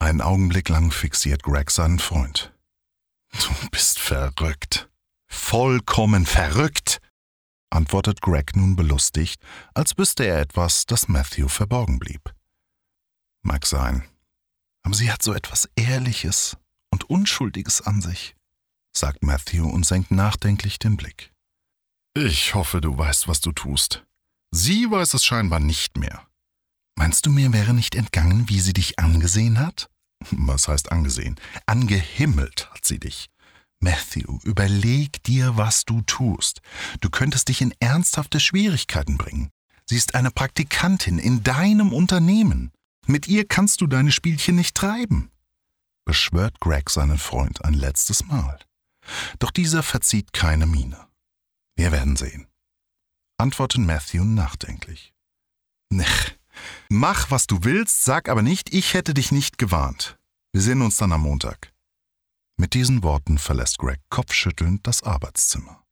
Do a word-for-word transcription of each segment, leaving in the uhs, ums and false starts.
Einen Augenblick lang fixiert Greg seinen Freund. »Du bist verrückt. Vollkommen verrückt«, antwortet Greg nun belustigt, als wüsste er etwas, das Matthew verborgen blieb. »Mag sein, aber sie hat so etwas Ehrliches und Unschuldiges an sich«, sagt Matthew und senkt nachdenklich den Blick. »Ich hoffe, du weißt, was du tust. Sie weiß es scheinbar nicht mehr. Meinst du, mir wäre nicht entgangen, wie sie dich angesehen hat?« »Was heißt angesehen? Angehimmelt hat sie dich. Matthew, überleg dir, was du tust. Du könntest dich in ernsthafte Schwierigkeiten bringen. Sie ist eine Praktikantin in deinem Unternehmen. Mit ihr kannst du deine Spielchen nicht treiben«, beschwört Greg seinen Freund ein letztes Mal. Doch dieser verzieht keine Miene. »Wir werden sehen«, antwortet Matthew nachdenklich. »Nech, mach, was du willst, sag aber nicht, ich hätte dich nicht gewarnt. Wir sehen uns dann am Montag.« Mit diesen Worten verlässt Greg kopfschüttelnd das Arbeitszimmer.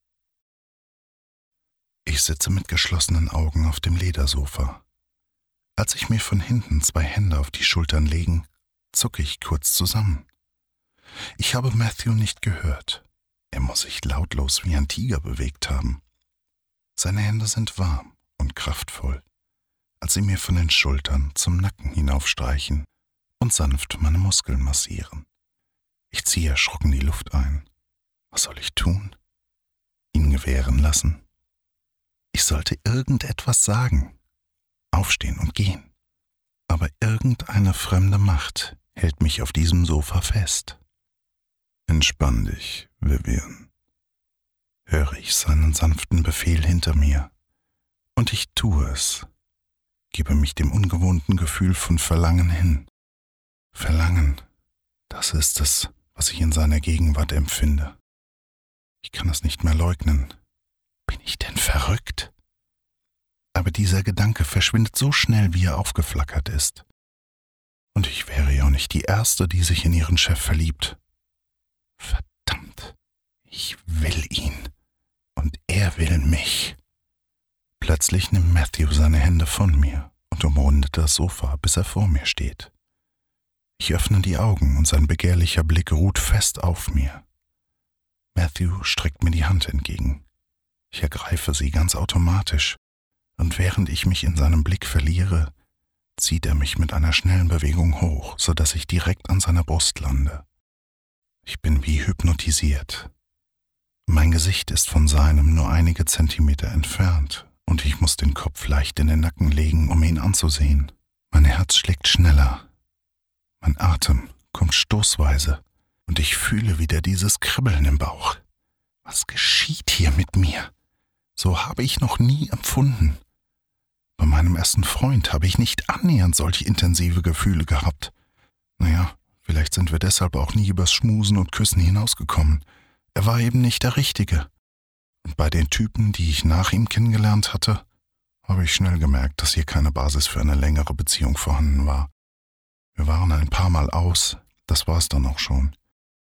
Ich sitze mit geschlossenen Augen auf dem Ledersofa. Als ich mir von hinten zwei Hände auf die Schultern legen, zucke ich kurz zusammen. Ich habe Matthew nicht gehört. Er muss sich lautlos wie ein Tiger bewegt haben. Seine Hände sind warm und kraftvoll, als sie mir von den Schultern zum Nacken hinaufstreichen und sanft meine Muskeln massieren. Ich ziehe erschrocken die Luft ein. Was soll ich tun? Ihn gewähren lassen? Ich sollte irgendetwas sagen, aufstehen und gehen. Aber irgendeine fremde Macht hält mich auf diesem Sofa fest. »Entspann dich, Vivian«, höre ich seinen sanften Befehl hinter mir. Und ich tue es, gebe mich dem ungewohnten Gefühl von Verlangen hin. Verlangen, das ist es, was ich in seiner Gegenwart empfinde. Ich kann es nicht mehr leugnen. Bin ich denn verrückt? Aber dieser Gedanke verschwindet so schnell, wie er aufgeflackert ist. Und ich wäre ja auch nicht die Erste, die sich in ihren Chef verliebt. Verdammt, ich will ihn und er will mich. Plötzlich nimmt Matthew seine Hände von mir und umrundet das Sofa, bis er vor mir steht. Ich öffne die Augen und sein begehrlicher Blick ruht fest auf mir. Matthew streckt mir die Hand entgegen. Ich ergreife sie ganz automatisch, und während ich mich in seinem Blick verliere, zieht er mich mit einer schnellen Bewegung hoch, sodass ich direkt an seiner Brust lande. Ich bin wie hypnotisiert. Mein Gesicht ist von seinem nur einige Zentimeter entfernt, und ich muss den Kopf leicht in den Nacken legen, um ihn anzusehen. Mein Herz schlägt schneller. Mein Atem kommt stoßweise, und ich fühle wieder dieses Kribbeln im Bauch. Was geschieht hier mit mir? So habe ich noch nie empfunden. Bei meinem ersten Freund habe ich nicht annähernd solch intensive Gefühle gehabt. Naja, vielleicht sind wir deshalb auch nie übers Schmusen und Küssen hinausgekommen. Er war eben nicht der Richtige. Und bei den Typen, die ich nach ihm kennengelernt hatte, habe ich schnell gemerkt, dass hier keine Basis für eine längere Beziehung vorhanden war. Wir waren ein paar Mal aus, das war's dann auch schon.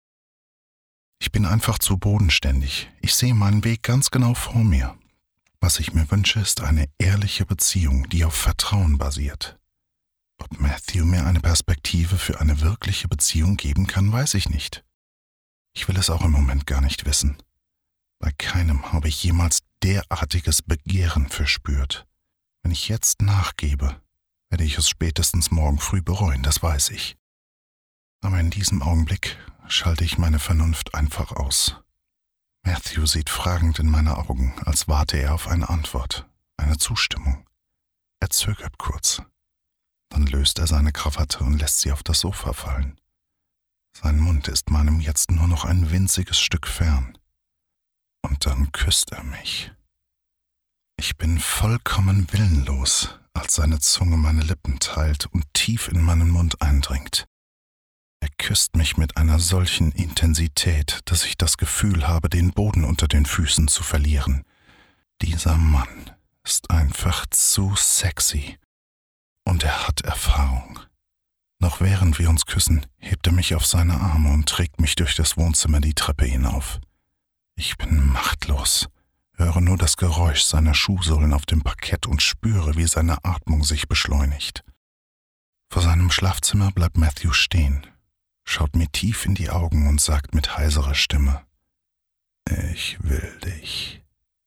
Ich bin einfach zu bodenständig. Ich sehe meinen Weg ganz genau vor mir. Was ich mir wünsche, ist eine ehrliche Beziehung, die auf Vertrauen basiert. Ob Matthew mir eine Perspektive für eine wirkliche Beziehung geben kann, weiß ich nicht. Ich will es auch im Moment gar nicht wissen. Bei keinem habe ich jemals derartiges Begehren verspürt. Wenn ich jetzt nachgebe, werde ich es spätestens morgen früh bereuen, das weiß ich. Aber in diesem Augenblick schalte ich meine Vernunft einfach aus. Matthew sieht fragend in meine Augen, als warte er auf eine Antwort, eine Zustimmung. Er zögert kurz. Dann löst er seine Krawatte und lässt sie auf das Sofa fallen. Sein Mund ist meinem jetzt nur noch ein winziges Stück fern. Und dann küsst er mich. Ich bin vollkommen willenlos, als seine Zunge meine Lippen teilt und tief in meinen Mund eindringt. Er küsst mich mit einer solchen Intensität, dass ich das Gefühl habe, den Boden unter den Füßen zu verlieren. Dieser Mann ist einfach zu sexy. Und er hat Erfahrung. Noch während wir uns küssen, hebt er mich auf seine Arme und trägt mich durch das Wohnzimmer die Treppe hinauf. Ich bin machtlos, höre nur das Geräusch seiner Schuhsohlen auf dem Parkett und spüre, wie seine Atmung sich beschleunigt. Vor seinem Schlafzimmer bleibt Matthew stehen, schaut mir tief in die Augen und sagt mit heiserer Stimme: Ich will dich.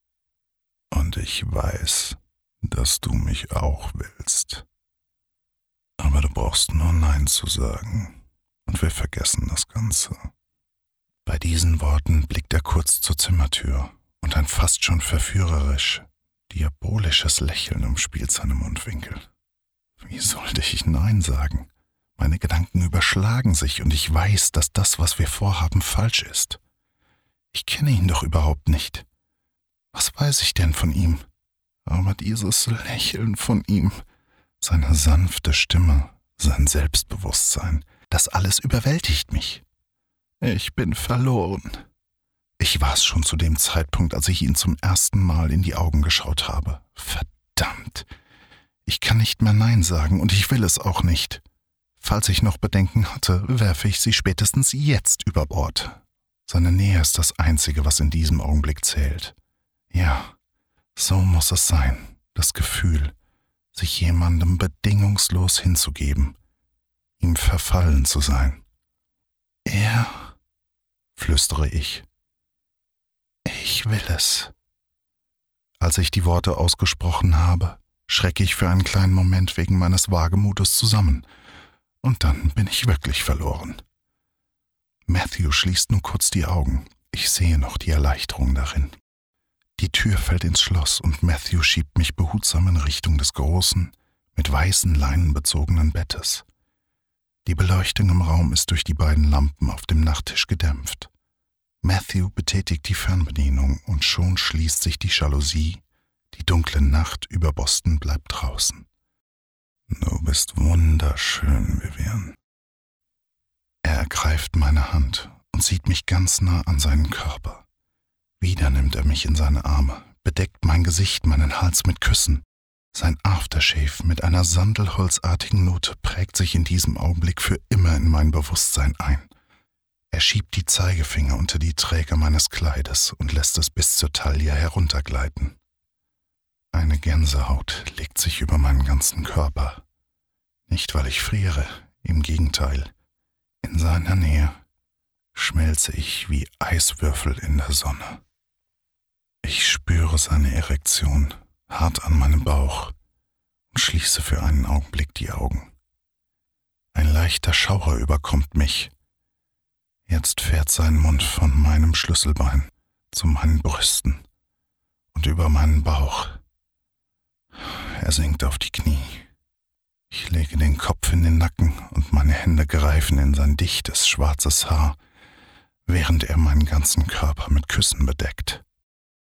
Und ich weiß, dass du mich auch willst. Aber du brauchst nur Nein zu sagen, und wir vergessen das Ganze. Bei diesen Worten blickt er kurz zur Zimmertür, und ein fast schon verführerisch, diabolisches Lächeln umspielt seine Mundwinkel. Wie sollte ich Nein sagen? Meine Gedanken überschlagen sich, und ich weiß, dass das, was wir vorhaben, falsch ist. Ich kenne ihn doch überhaupt nicht. Was weiß ich denn von ihm? Aber dieses Lächeln von ihm, seine sanfte Stimme, sein Selbstbewusstsein, das alles überwältigt mich. Ich bin verloren. Ich war es schon zu dem Zeitpunkt, als ich ihn zum ersten Mal in die Augen geschaut habe. Verdammt! Ich kann nicht mehr Nein sagen, und ich will es auch nicht. Falls ich noch Bedenken hatte, werfe ich sie spätestens jetzt über Bord. Seine Nähe ist das Einzige, was in diesem Augenblick zählt. Ja, so muss es sein, das Gefühl, sich jemandem bedingungslos hinzugeben, ihm verfallen zu sein. Er, flüstere ich. Ich will es. Als ich die Worte ausgesprochen habe, schrecke ich für einen kleinen Moment wegen meines Wagemutes zusammen, und dann bin ich wirklich verloren. Matthew schließt nur kurz die Augen. Ich sehe noch die Erleichterung darin. Die Tür fällt ins Schloss, und Matthew schiebt mich behutsam in Richtung des großen, mit weißen Leinen bezogenen Bettes. Die Beleuchtung im Raum ist durch die beiden Lampen auf dem Nachttisch gedämpft. Matthew betätigt die Fernbedienung, und schon schließt sich die Jalousie. Die dunkle Nacht über Boston bleibt draußen. Du bist wunderschön, Vivian. Er ergreift meine Hand und zieht mich ganz nah an seinen Körper. Wieder nimmt er mich in seine Arme, bedeckt mein Gesicht, meinen Hals mit Küssen. Sein Aftershave mit einer sandelholzartigen Note prägt sich in diesem Augenblick für immer in mein Bewusstsein ein. Er schiebt die Zeigefinger unter die Träger meines Kleides und lässt es bis zur Taille heruntergleiten. Eine Gänsehaut legt sich über meinen ganzen Körper. Nicht, weil ich friere, im Gegenteil. In seiner Nähe schmelze ich wie Eiswürfel in der Sonne. Ich spüre seine Erektion hart an meinem Bauch und schließe für einen Augenblick die Augen. Ein leichter Schauer überkommt mich. Jetzt fährt sein Mund von meinem Schlüsselbein zu meinen Brüsten und über meinen Bauch. Er sinkt auf die Knie. Ich lege den Kopf in den Nacken und meine Hände greifen in sein dichtes, schwarzes Haar, während er meinen ganzen Körper mit Küssen bedeckt.